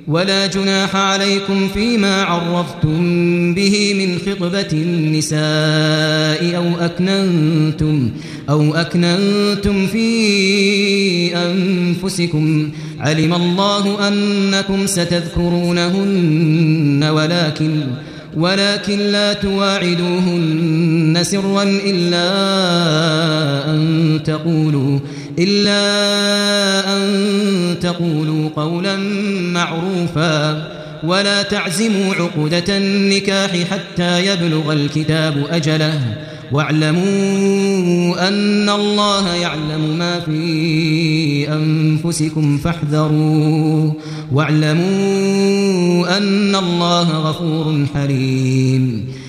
ولا جناح عليكم فيما عرضتم به من خطبة النساء أو أكننتم في أنفسكم علم الله أنكم ستذكرونهن ولكن لا تواعدوهن سرا إلا أن تقولوا قولا معروفا ولا تعزموا عقدة النكاح حتى يبلغ الكتاب أجله واعلموا أن الله يعلم ما في أنفسكم فاحذروه واعلموا أن الله غفور حليم